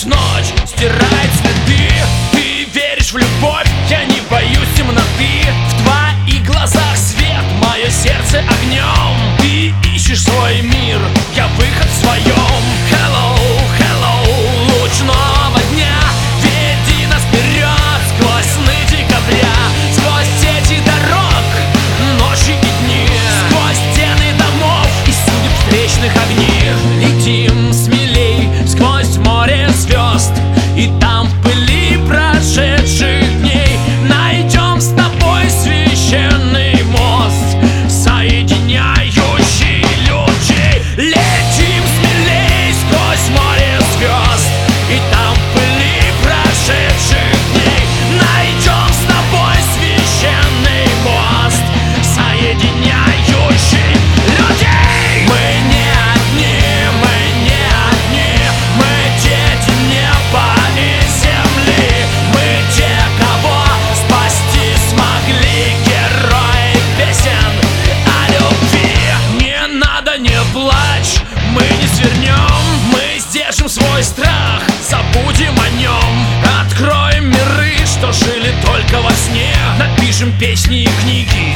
Пусть ночь стирает следы. Ты веришь в любовь, я не боюсь темноты. В твоих глазах свет, мое сердце огнем. Ты ищешь свой мир, я выход в своем. Hello, hello, луч нового дня. Веди нас вперед сквозь сны декабря. Сквозь сети дорог, ночи и дни. Сквозь стены домов и судеб встречных огней. Летим смелей сквозь море звезд, и там в пыли прошедших дней найдем с тобой священный мост, соединяющий людей. Летим смелей сквозь море звезд, и там в пыли прошедших дней найдем с тобой священный мост, соединяющий людей. Мы не одни, мы не одни, мы дети неба и земли. Мы те, кого спасти смогли, герои песен о любви. Не надо, не плачь, мы не свернем. Мы сдержим свой страх, забудем о нем. Откроем миры, что жили только во сне. Напишем песни и книги